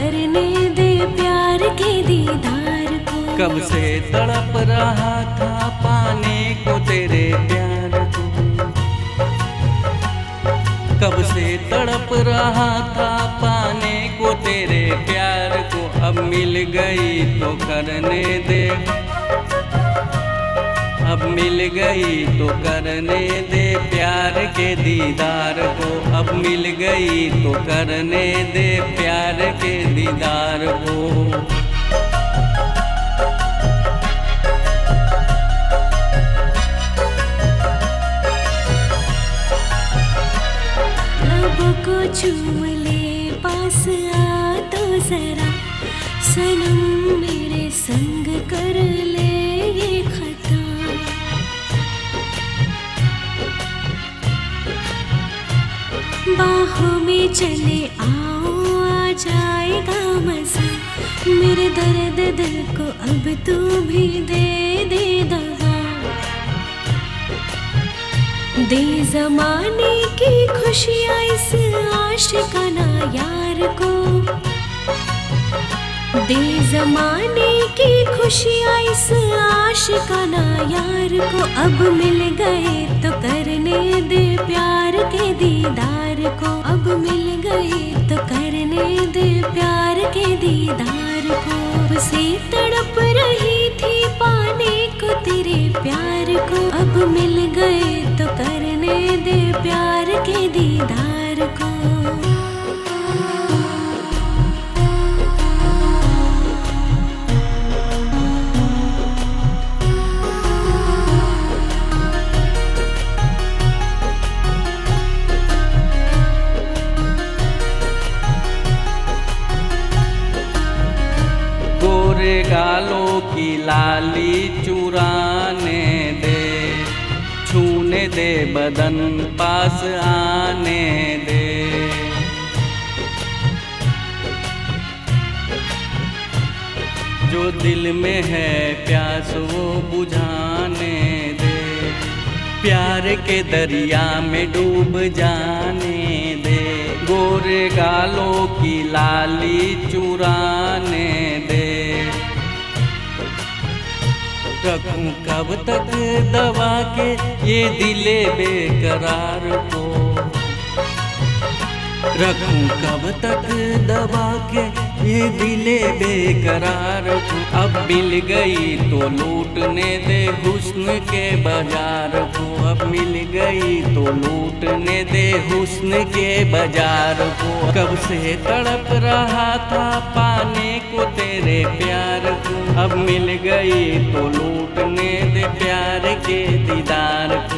करने दे प्यार के दीदार को। कब से तड़प रहा था पाने को तेरे प्यार को, कब से तड़प रहा था पाने को तेरे प्यार को। अब मिल गई तो करने दे, अब मिल गई तो करने दे प्यार के दीदार को। अब मिल गई तो करने दे प्यार के दीदार को। को चूम ले पास आ तो जरा सनम, मेरे संग कर ले ये खता। बाहों में चले आओ, आ जाएगा मजा। मेरे दर्द दिल को अब तू भी दे दे दवा। दे ज़माने की खुशियाँ इस आशिकाना यार को, दे ज़माने की खुशियाँ इस आशिकाना यार को। अब मिल गए तो करने दे प्यार के दीदार को। अब मिल गए तो करने दे प्यार के दीदार को। कब से तड़प रही थी पाने को तेरे प्यार को। अब मिल गए तो करने दे प्यार के दीदार को। गोरे गालों की लाली चुराने दे, छूने दे बदन पास आने दे। जो दिल में है प्यास वो बुझाने दे, प्यार के दरिया में डूब जाने दे। गोरे गालों की लाली चुराने दे, रखूं कब तक दबा के ये दिले बेकरार को। रखूं कब तक दबा के ये दिले बेकरार को। अब मिल गई तो लूटने दे हुस्न के बाजार को। अब मिल गई तो लूटने दे हुस्न के बाजार को। कब से तड़प रहा था पाने को तेरे प्यार को। अब मिल गई तो लूटने दे प्यार के दीदार को।